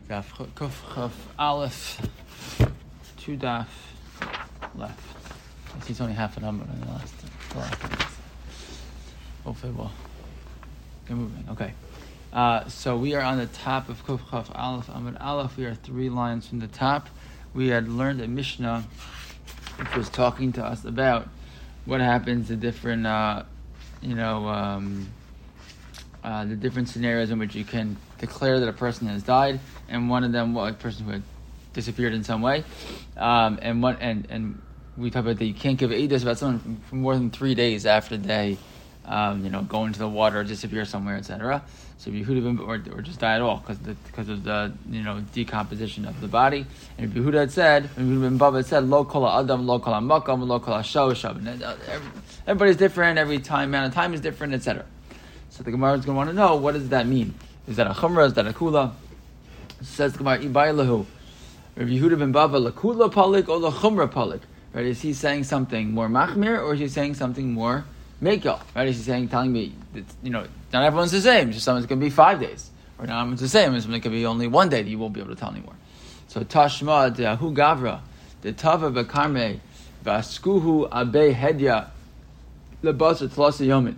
Daf Kuf Chaf Aleph, 2 daf left. I see it's only half a number in the last minutes. Hopefully we'll get moving. Okay. So we are on the top of Kuf Chaf Aleph Amud Aleph. We are 3 lines from the top. We had learned a Mishnah which was talking to us about what happens in different, the different scenarios in which you can declare that a person has died, and one of them, a person who had disappeared in some way, and we talked about that you can't give edus about someone for more than 3 days after they, go into the water, or disappear somewhere, etc. So Yehuda or just die at all because of the decomposition of the body. And Yehuda had said, Yehuda ben Bava had said, lo kol adam, lo kol makam, lo kol shav. Everybody's different. Every amount of time is different, etc. So the Gemara is going to want to know, what does that mean? Is that a chumrah? Is that a kula? Says the Gemara, Ibai lahu. Rabbi Yehuda ben Bava, lakula palik or la chumrah palik? Right? Is he saying something more machmir, or is he saying something more mekel? Right? Is he telling me that, not everyone's the same. Just someone's going to be 5 days, or not everyone's the same. Someone could be only 1 day that you won't be able to tell anymore. So Tashma de'ahu gavra de'tava b'karmei v'askuhu abei hedya lebasa tlasa yomin.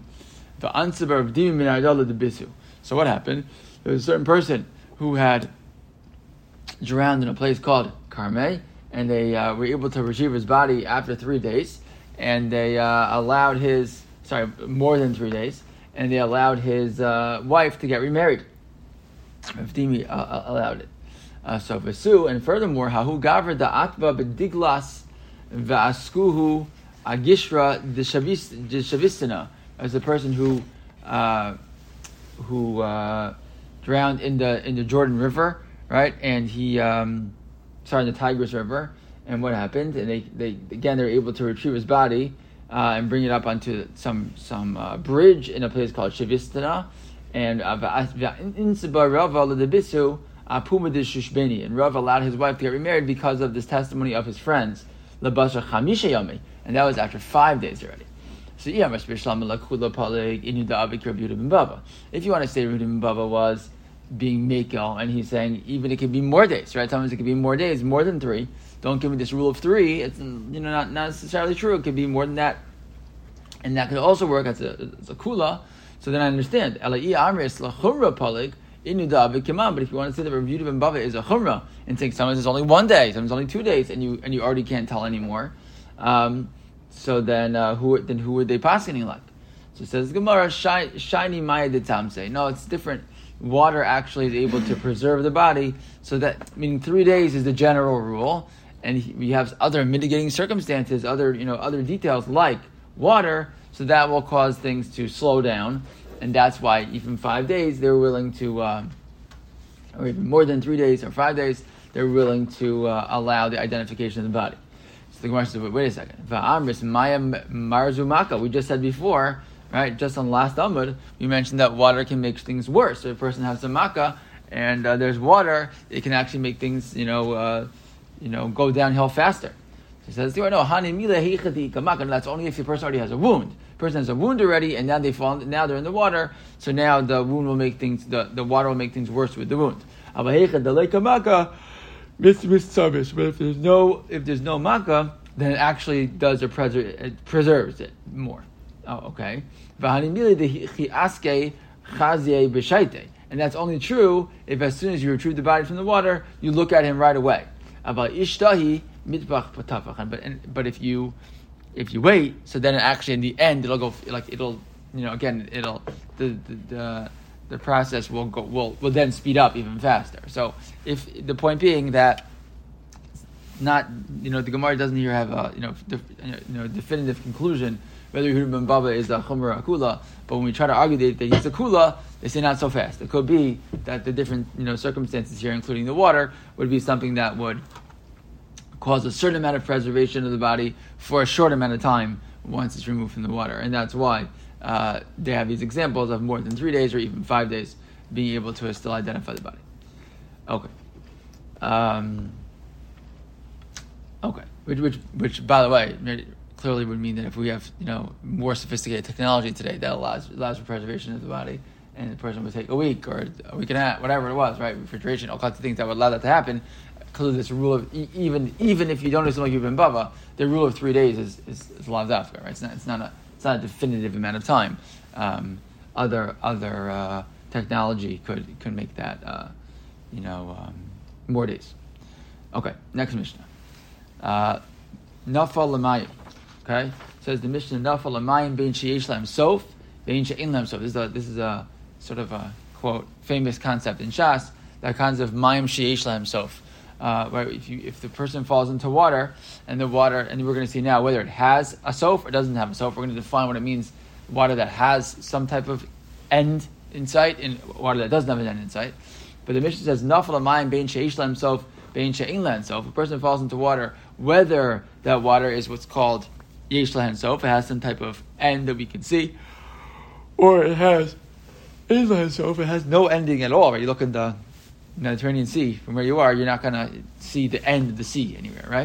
So what happened? There was a certain person who had drowned in a place called Karmeh, and they were able to retrieve his body after 3 days, and they allowed more than 3 days, and they allowed his wife to get remarried. Avdimi allowed it. So Vesu, and furthermore, Hahu Gavra da'atva b'diglas v'askuhu agishra d'shavistina, as a person who drowned in the Jordan River, right? And he in the Tigris River. And what happened? And they were able to retrieve his body and bring it up onto some bridge in a place called Shavistana. And Rav allowed his wife to get remarried because of this testimony of his friends. And that was after 5 days already. So if you want to say Yehuda ben Bava was being mekel, and he's saying even it could be more days, right? Sometimes it could be more days, more than 3. Don't give me this rule of 3. It's not necessarily true. It could be more than that, and that could also work as a kula. So then I understand. But if you want to say that Yehuda ben Bava is a chumrah and saying sometimes it's only 1 day, sometimes only 2 days, and you already can't tell anymore. So then, who would they paskening like? So it says Gemara, shiny maya de tamse. No, it's different. Water actually is able to preserve the body, so that meaning 3 days is the general rule, and we have other mitigating circumstances, other details like water, so that will cause things to slow down, and that's why even 5 days they're willing to, or even more than 3 days or 5 days, they're willing to allow the identification of the body. The Gemara says, wait a second. Va'amris maya marzumaka. We just said before, right? Just on the last Amud, we mentioned that water can make things worse. So if a person has a makkah and there's water, it can actually make things, go downhill faster. So he says, no, that's only if the person already has a wound. The person has a wound already, and now now they're in the water. So now the wound will make things, the water will make things worse with the wound. But if there's no makkah, then it actually does it preserves it more. Oh, okay. And that's only true if as soon as you retrieve the body from the water, you look at him right away. But if you wait, so then actually in the end the process will then speed up even faster. So if the point being that the Gemara doesn't here have a definitive conclusion whether Yehuda ben Bava is a chumrah or a kula, but when we try to argue that he's a kula, they say not so fast. It could be that the different circumstances here, including the water, would be something that would cause a certain amount of preservation of the body for a short amount of time once it's removed from the water, and that's why they have these examples of more than 3 days or even 5 days being able to still identify the body. Okay. Okay. Which, by the way, clearly would mean that if we have more sophisticated technology today that allows for preservation of the body, and the person would take a week or a week and a half, whatever it was, right? Refrigeration, all kinds of things that would allow that to happen. Clearly, this rule of even if you don't assume like you've been bava, the rule of 3 days is lav dafka, right? It's not a definitive amount of time. Other technology could make that more days. Okay, next Mishnah. Nafal l'mayim. Okay, says the Mishnah Nafal l'mayim bein sheyesh lahem sof bein she'ein lahem sof. This is a sort of a quote famous concept in Shas. That concept of mayim sheyesh lahem sof. Right, if the person falls into water and we're going to see now whether it has a sof or doesn't have a sof. We're going to define what it means. Water that has some type of end in sight and water that doesn't have an end in sight. But the Mishnah says Nafal l'mayim bein sheyesh lahem sof bein she'ein lahem sof. If a person falls into water, whether that water is what's called yesh lahem sof, it has some type of end that we can see, or it has ein lahem sof, it has no ending at all. Right? You look in the Mediterranean Sea, from where you are, you're not going to see the end of the sea anywhere, right?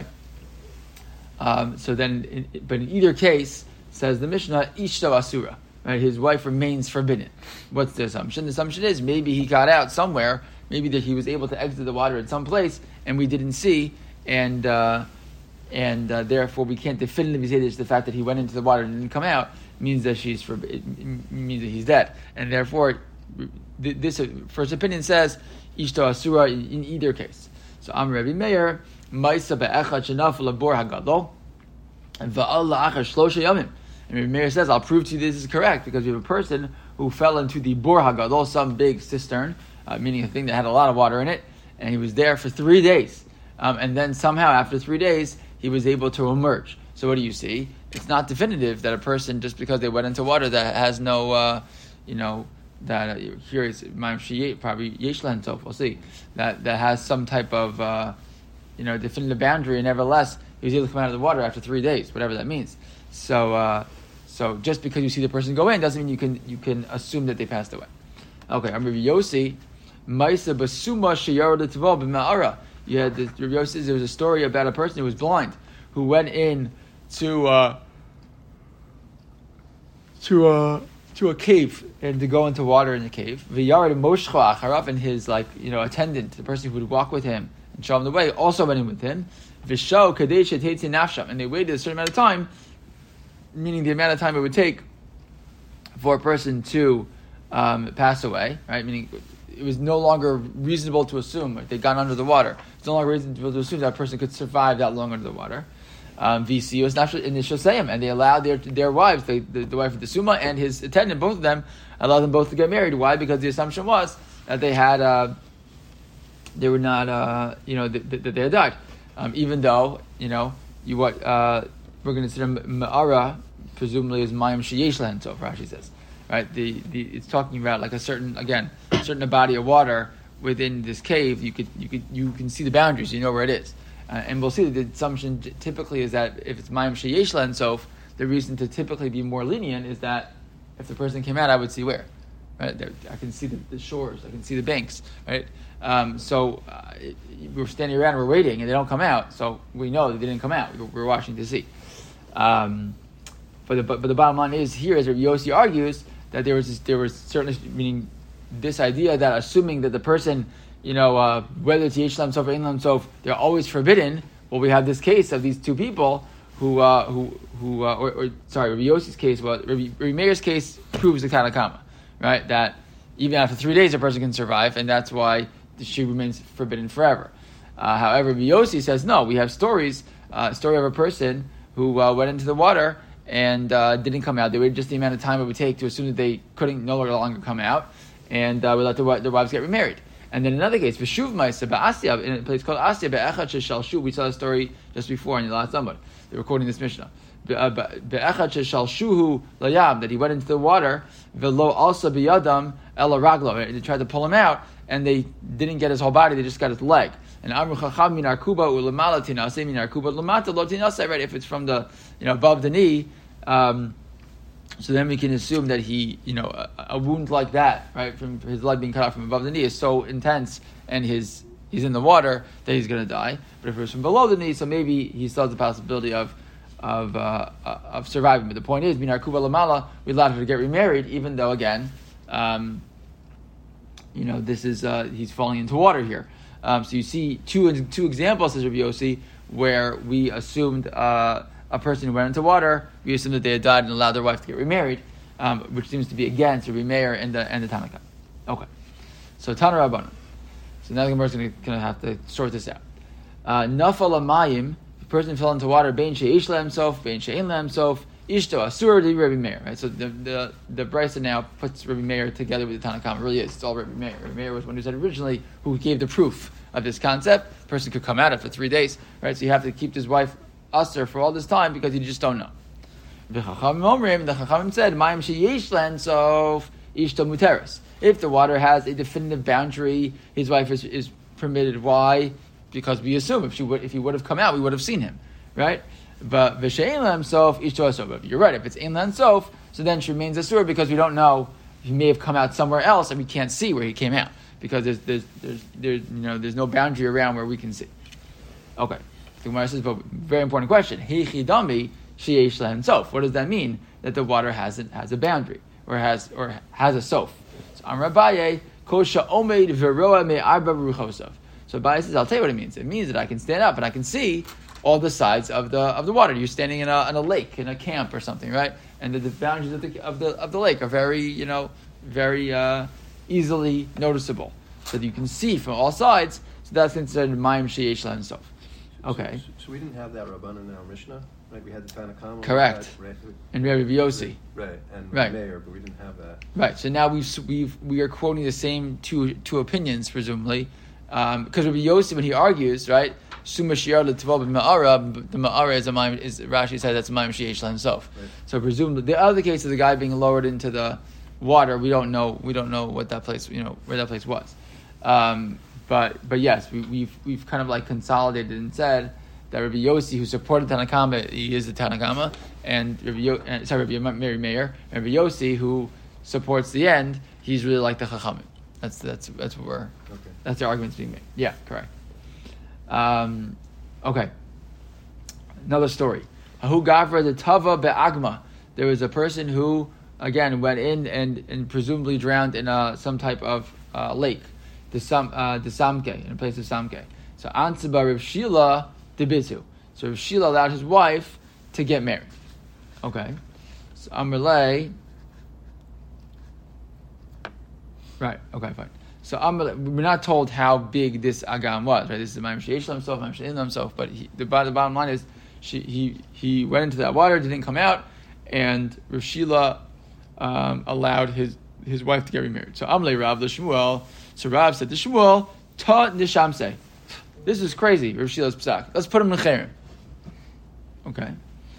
But in either case, says the Mishnah, Ishto Asura, right? His wife remains forbidden. What's the assumption? The assumption is maybe he got out somewhere, maybe that he was able to exit the water at some place, and we didn't see, and therefore we can't definitively say this. The fact that he went into the water and didn't come out means that means that he's dead, and therefore this first opinion says Ishto Asura in either case. So Amar Rabbi Meir, Ma'isa be'echad shenafal labor hagadol, and va'al la'achar shlosha yamim. And Rabbi Meir says, I'll prove to you this is correct, because we have a person who fell into the bor hagadol, some big cistern, meaning a thing that had a lot of water in it, and he was there for 3 days. And then somehow after 3 days, he was able to emerge. So what do you see? It's not definitive that a person, just because they went into water that has no, here is probably yesh lahem sof. We'll see that has some type of definitive boundary, and nevertheless he was able to come out of the water after 3 days, whatever that means. So just because you see the person go in doesn't mean you can assume that they passed away. Okay, I'm Rabbi Yossi. Ma'isa basuma sheyarad l'tavo b'ma'ara. You had Rabbi Yossi says there was a story about a person who was blind who went in to a cave and to go into water in the cave. V'yarad moshcha acharaf, and his attendant, the person who would walk with him and show him the way, also went in with him. V'shau kadesh teitzi nafsham, and they waited a certain amount of time, meaning the amount of time it would take for a person to pass away, right? Meaning it was no longer reasonable to assume they'd gone under the water. It's no longer reasonable to assume that person could survive that long under the water. VC was not in the Shosayim, and they allowed their wives, the wife of the Suma and his attendant, both of them, allowed them both to get married. Why? Because the assumption was that they had, they were not, that they had died. Even though, we're going to consider Ma'ara, presumably is Mayim Sheyesh Lahem Sof, Rashi says. Right? It's talking about like a certain body of water within this cave. You can see the boundaries, you know where it is. And we'll see that the assumption typically is that if it's Mayim Sheyesh Lahem Sof, the reason to typically be more lenient is that if the person came out, I would see where. Right? I can see the shores, I can see the banks. Right? We're standing around, we're waiting, and they don't come out, so we know that they didn't come out. We're watching to see. But the bottom line is here, as Rabbi Yossi argues, that there was certainly, meaning this idea that assuming that the person, whether it's Yesh Lahem Sof or Ein Lahem Sof, they're always forbidden. Well, we have this case of these two people Rabbi Yossi's case, Rabbi Meir's case proves the Tanakama, right? That even after 3 days a person can survive, and that's why she remains forbidden forever. However, Rabbi Yossi says no. We have story of a person who went into the water and didn't come out. They waited just the amount of time it would take to assume that they couldn't no longer come out, and we let their wives get remarried. And then another case, V'shuv Ma'aseh ba'Asya, in a place called Asya, be'echad sheshalshu. We saw the story just before in the last Amud. They were quoting this Mishnah. Be'echad sheshalshuhu layam, that he went into the water, v'lo also biyadam ela raglo. They tried to pull him out, and they didn't get his whole body; they just got his leg. And Amru Chacham min arkuba u'lamala tinaseh min arkuba lamata lo tinaseh. Right? If it's from the above the knee. So then we can assume that he, a wound like that, right, from his leg being cut off from above the knee is so intense, and he's in the water that he's going to die. But if it was from below the knee, so maybe he still has the possibility of surviving. But the point is, Minar Kuba Lamala, we allowed her to get remarried, even though again, this is he's falling into water here. So you see two examples, says Rabbi Yossi, where we assumed a person who went into water, we assumed that they had died and allowed their wife to get remarried, which seems to be against Rabbi Meir and the Tanakh. Okay, so Tana Rabbanan. So now the Gemara is going to have to sort this out. Nafal amayim, the person fell into water, bein she'ish himself, bein she'ein himself, ishto asur di Rabbi Meir. Right. So the Brisa now puts Rabbi Meir together with the Tanakh. It really is. It's all Rabbi Meir. Rabbi Meir was one who said originally, who gave the proof of this concept. The person could come out after 3 days. Right. So you have to keep his wife asur for all this time because you just don't know. The Chachamim said, mayim she'ish himself, ishto muteris. If the water has a definitive boundary, his wife is permitted. Why? Because we assume if he would have come out, we would have seen him, right? But v'she'en himself ishto asur. You're right. If it's ein himself, so then she remains asur because we don't know. He may have come out somewhere else, and we can't see where he came out because there's no boundary around where we can see. Okay, the Gemara says, but very important question. Hichidami sheyesh himself. What does that mean? That the water has a boundary or has a sof. Amar Abaye, kosha omeid veroa me'arba ruchosav. So Abaye says, I'll tell you what it means. It means that I can stand up and I can see all the sides of the water. You're standing in a lake, in a camp or something, right? And the boundaries of the lake are very easily noticeable, so that you can see from all sides. So that's considered mayim sheyesh la himself. Okay. So we didn't have that Rabbanan in our Mishnah, right? We had the Tanakh. Correct. And Rabbi Yossi. Right. And Meir, but we didn't have that. Right. So now we are quoting the same two opinions, presumably, because Rabbi Yossi, when he argues, right, Suma Shiar l'Tval b'Ma'ara, the Ma'ara is Rashi says that's a Mayim Sheyesh La himself. Right. So presumably the other case of the guy being lowered into the water, we don't know what that place, where that place was. But yes, we've kind of like consolidated and said that Rabbi Yossi, who supported Tanakama, he is the Tanakama, and Rabbi Meir, and Rabbi Yossi, who supports the end, he's really like the Chachamim. That's what we're. Okay. That's the arguments being made. Yeah, correct. Okay. Another story. Ahu Gavra the Tava be'agma. There was a person who again went in and presumably drowned in some type of lake. The Samke, in a place of Samke. So Ansiba Rav Shila debitu. So Rav Shila allowed his wife to get married. Okay. So Amrlay. Right. Okay. Fine. So we're not told how big this agam was. Right. This is Mayim Sheyesh himself, Mayim She'ein himself. But the bottom line is, he went into that water, didn't come out, and Rav Shila allowed his wife to get remarried. So Amrlay Rav Shmuel. So Rav said to Shmuel, Ta nishamse. This is crazy, Rav Shila's psak. Let's put him in chayrim. Okay.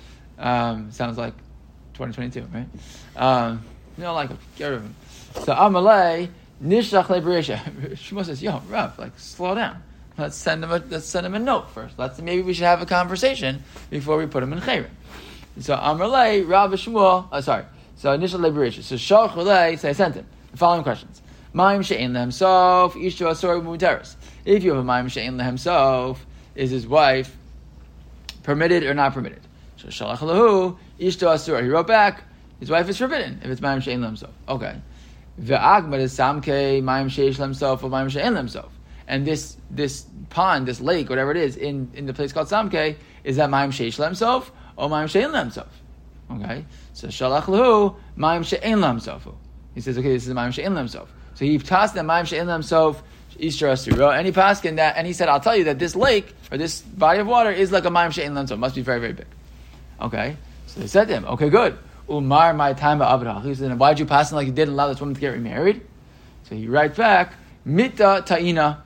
Sounds like 2022, right? You don't like him. Get rid of him. So Amalei, Nishach Leberesha. Shmuel says, yo, Rav, slow down. Let's send him a note first. Maybe we should have a conversation before we put him in chayrim. So Amalei, Rav Shmuel, so Nishach Leberesha. So Shach Ulei, so I sent him the following questions. Mayim she'ein himself, ishto asur b'muteris. If you have a mayim she'ein himself, is his wife permitted or not permitted? So shalach lahu, ishto asur. He wrote back, his wife is forbidden if it's mayim she'ein himself. Okay. Ve'agmad is samke mayim she'esh himself or mayim she'ein himself. And this pond, this lake, whatever it is, in the place called samke, is that mayim she'esh himself or mayim she'ein himself? Okay. So shalach lahu, mayim she'ein himself. He says, okay, this is mayim she'ein himself. So he passed the Mayim She'ein himself, Ishtar Asura, and he passed in that, and he said, I'll tell you that this lake, or this body of water, is like a Mayim She'ein himself. Must be very, very big. Okay? So they said to him, okay, good. Umar my time Avraham. He said, why did you pass him like you did and allow this woman to get remarried? So he writes back, Mita Ta'ina.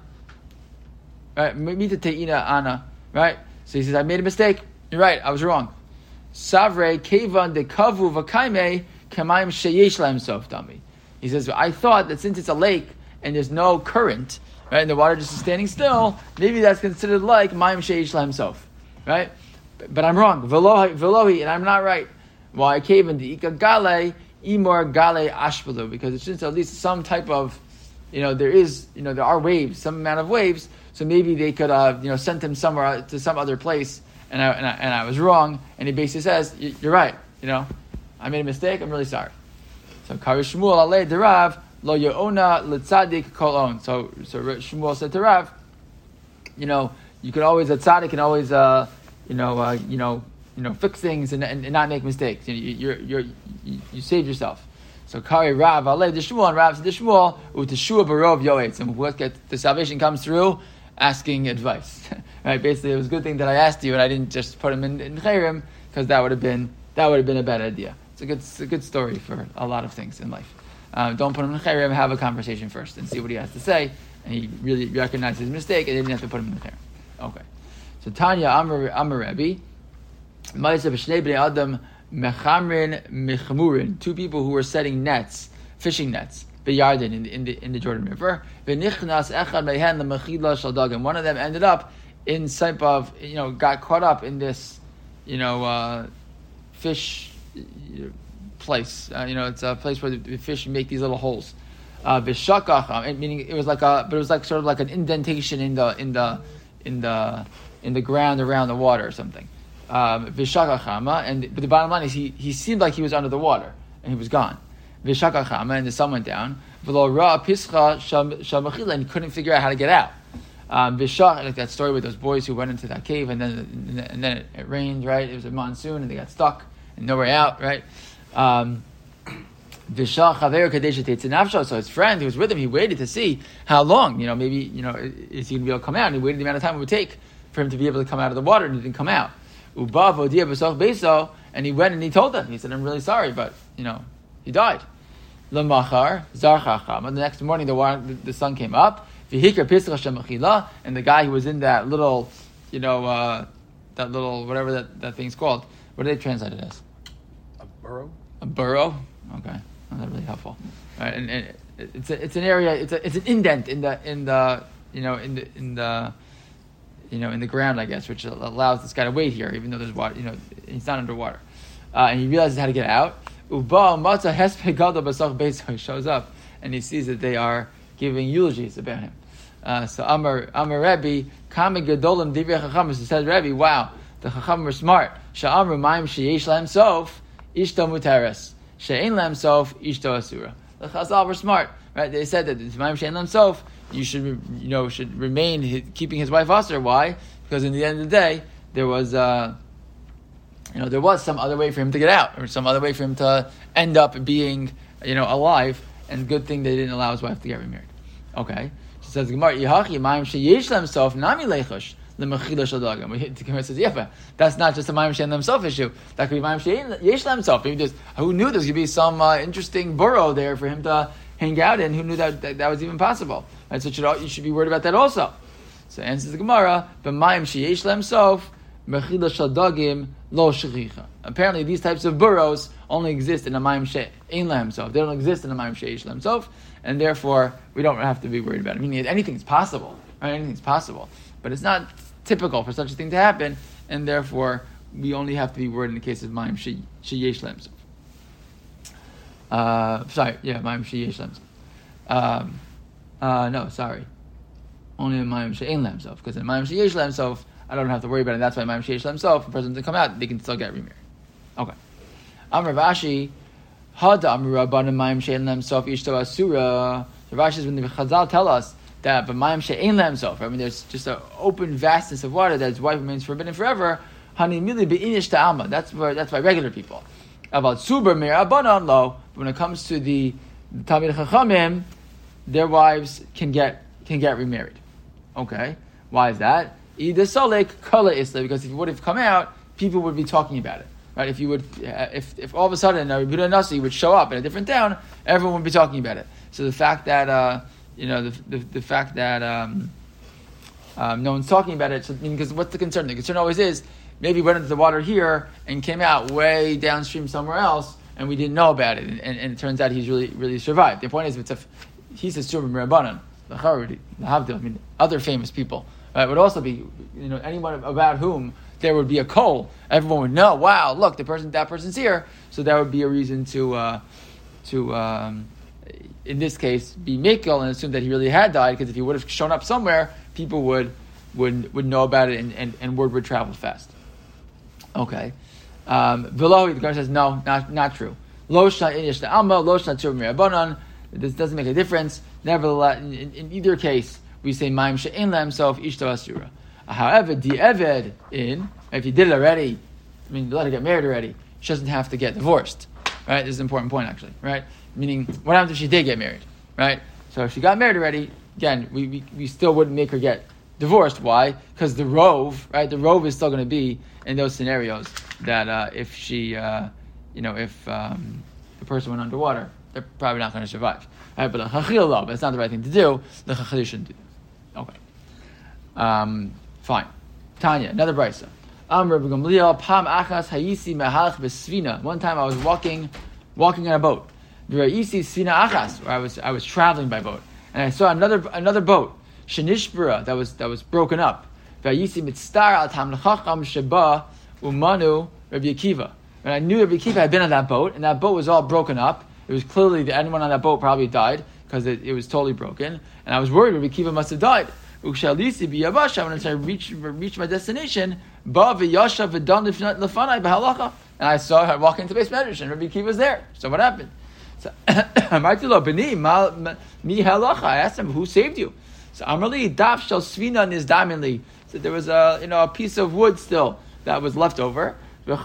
Right? Mita Ta'ina Ana. Right? So he says, I made a mistake. You're right, I was wrong. Savre Kevan de Kavu Vakaime Kamayim Sheyesh La himself, Dami. He says, I thought that since it's a lake and there's no current, right, and the water just is standing still, maybe that's considered like Mayim Sheyesh La himself, right? But I'm wrong. Velohi, and I'm not right. Why? Kaven the Ika Gale, Imor Gale Ashbalu, because it's just at least some type of, there are waves, some amount of waves, so maybe they could sent him somewhere to some other place, and I was wrong, and he basically says, you're right, I made a mistake, I'm really sorry. So Kari Shmuel Alei Derav lo yo'ona l'tzadik kol on. So Shmuel said to Rav, you can always a tzaddik can always fix things and not make mistakes. You save yourself. So Kari Rav Alei the Shmuel, and Rav said the Shmuel uteshua barov yoetz, and the salvation comes through asking advice. Right? Basically, it was a good thing that I asked you and I didn't just put him in chayrim, because that would have been a bad idea. It's a good story for a lot of things in life. Don't put him in chayrim. Have a conversation first and see what he has to say, and he really recognized his mistake, and then you have to put him in chayrim. Okay. So Tanya Amar Rebbe, Ma'aseh b'shnei bnei Adam mechamrin mechmurin, two people who were setting nets, fishing nets, b'Yarden in the Jordan River. V'nichnas echad mehen l'mechila shel dagim. One of them ended up in type of got caught up in this fish place. It's a place where the fish make these little holes. V'shakach, meaning it was like sort of like an indentation in the ground around the water or something. V'shakachama, but the bottom line is he seemed like he was under the water and he was gone. V'shakachama, and the sun went down. V'lo ra pischa shamachila, and he couldn't figure out how to get out. V'shach, like that story with those boys who went into that cave and then it rained, right? It was a monsoon and they got stuck and no way out, right? V'shach chaver kadesh teitz nafsho. So his friend who was with him, he waited to see how long, maybe is he going to be able to come out? And he waited the amount of time it would take for him to be able to come out of the water, and he didn't come out. Ubav odia b'soch beso, and he went and he told them. He said, "I'm really sorry, but he died." L'machar zarchacham. And the next morning, the sun came up. V'hikar pisach shemachila, and the guy who was in that little, whatever that thing's called. What do they translate it as? A burrow. A burrow. Okay, that's not really helpful. Right, and it's an area. It's an indent in the ground, I guess, which allows this guy to wait here, even though there's water. He's not underwater, and he realizes how to get out. Uba matza hesped gadol b'soch beiso. He shows up and he sees that they are giving eulogies about him. So Amar Rebbe Kami Gadolim Divrei Chacham. So said Rebbe, wow, the Chacham were smart. Sha'amru Mayim sheyesh lahem sof ishto muteres she'ein lahem sof ishto asura. The Chazal were smart, right? They said that the Mayim she'ein lahem sof, you should remain keeping his wife Asur. Why? Because in the end of the day, there was some other way for him to get out, or some other way for him to end up being alive. And good thing they didn't allow his wife to get remarried. Okay, she says Gemara Yihachi Mayim sheyesh themselves nami lechosh lemachila shel dagim. The Gemara says that's not just a Mayim sheyesh themselves issue. That could be Mayim sheyesh themselves. Who knew there's going to be some interesting burrow there for him to hang out in? Who knew that was even possible? Right, so you should be worried about that also. So answers the Gemara, but Mayim sheyesh themselves machila shel dagim lo shchicha. Apparently, these types of burrows only exist in a Mayim she'ein lahem sof. They don't exist in a Mayim sheyesh lahem sof, and therefore we don't have to be worried about it. I mean, anything's possible, right? Anything's possible, but it's not typical for such a thing to happen, and therefore we only have to be worried in the case of Mayim sheyesh lahem sof. Mayim sheyesh lahem sof. No, sorry. Only in Mayim she'ein lahem sof, because in Mayim sheyesh lahem sof, I don't have to worry about it. That's why Mayim sheyesh lahem sof, if the person doesn't come out, they can still get remarried. Okay. Amar Rashi, Hada Amar Rabbanim Mayim she'ein lahem sof ishto asura. The Rashi is when the Chazal tell us that but Mayim she'ein lahem sof. I mean, there's just an open vastness of water that his wife remains forbidden forever. Hani mili beinish ta'ama. That's by regular people. About suber me'abanan lo. When it comes to the Talmid Chachamim, their wives can get remarried. Okay, why is that? Ida Salek Kala Isla, because if it would have come out, people would be talking about it. Right? If you would, if all of a sudden Rabbi Yehuda Nasi would show up in a different town, everyone would be talking about it. So the fact that the fact that no one's talking about it, because what's the concern? The concern always is maybe went into the water here and came out way downstream somewhere else, and we didn't know about it, and it turns out he's really survived. The point is, he says Surah Rabbanan, other famous people. It would also be, anyone about whom there would be a koll. Everyone would know. Wow, look, that person's here. So that would be a reason to in this case, be mikkel and assume that he really had died. Because if he would have shown up somewhere, people would know about it, and word would travel fast. Okay, Velohi, the Gemara says no, not true. Lo shna inish le'alma, lo shna tzur mirabanan. This doesn't make a difference. Nevertheless, in either case, we say Mayim she'en la himself ishto asura. However, di'eved if you did it already, I mean, let her get married already, she doesn't have to get divorced. Right? This is an important point, actually. Right? Meaning, what happens if she did get married? Right? So if she got married already, again, we still wouldn't make her get divorced. Why? Because the rove, right? The rove is still going to be in those scenarios that if she, if the person went underwater, they're probably not going to survive. Right? But the chachil law, but it's not the right thing to do. The chachil shouldn't do that. Okay. Fine. Tanya, another brisa. One time I was walking on a boat. Where I was traveling by boat, and I saw another boat, shenishbura, that was broken up. And I knew Rabbi Akiva had been on that boat, and that boat was all broken up. It was clearly anyone on that boat probably died because it was totally broken, and I was worried Rabbi Akiva must have died. When I reached my destination, and I saw her walk into base medrash, and Rabbi Akiva was there. So what happened? So, I asked him, who saved you? So Amrali daf shel svina nizdaminli. So there was a piece of wood still that was left over. Every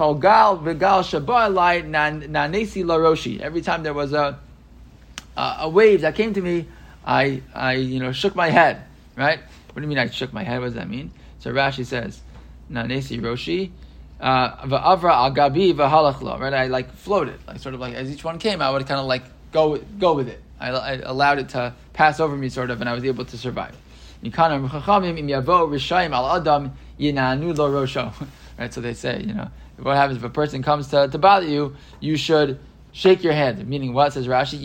time there was a wave that came to me, I shook my head. Right? What do you mean I shook my head? What does that mean? So Rashi says, nanesi roshi. Va'avra al gabi v'halachlo. Right, I floated, sort of as each one came, I would kind of go with it. I allowed it to pass over me, sort of, and I was able to survive. Right, so they say, what happens if a person comes to bother you? You should shake your head. Meaning what? Says Rashi,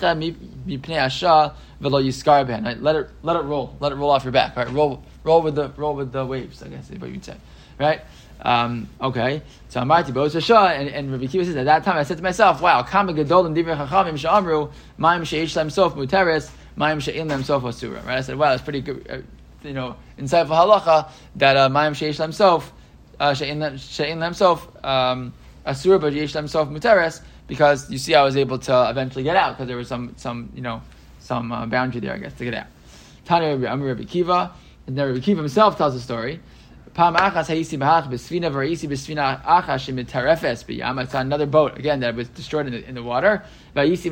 right? Let it roll off your back. Right, roll with the waves, I guess is what you'd say. Right. Okay, so Amarti Bosasha, and Rabbi Akiva says, at that time I said to myself, wow, Kama Gedolim Divrei Chachamim She'amru, Mayim She'ish Lem Sof Muteres, Mayim She'in Lem Sof Asura. Right? I said, wow, that's pretty good, insightful halacha that Mayim She'ish Lem Sof, She'in Lem Sof Asura, but Yesh Lem Sof Muteres, because you see, I was able to eventually get out because there was some boundary there, I guess, to get out. Tanya Rabbi Akiva, and then Rabbi Akiva himself tells the story. I saw another boat again that was destroyed in the water. I was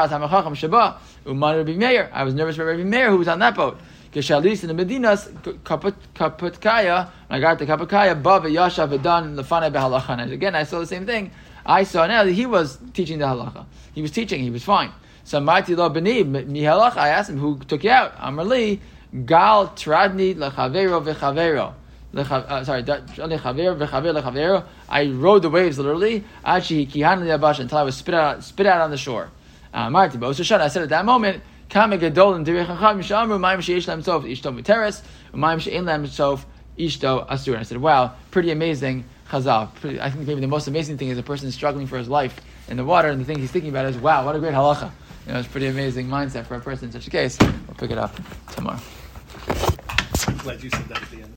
nervous about Rabbi Meir who was on that boat. In the Medinas, Kaputkaya, when I got to Kaputkaya, again I saw the same thing. I saw now that he was teaching the halacha. He was teaching. He was fine. So I asked him, who took you out? Amrli Gal Tradni Lechavero Vechavero. I rode the waves literally until I was spit out on the shore. I said at that moment, I said, wow, pretty amazing chazal. I think maybe the most amazing thing is a person struggling for his life in the water, and the thing he's thinking about is, wow, what a great halacha. It's a pretty amazing mindset for a person in such a case. We'll pick it up tomorrow. I'm glad you said that at the end.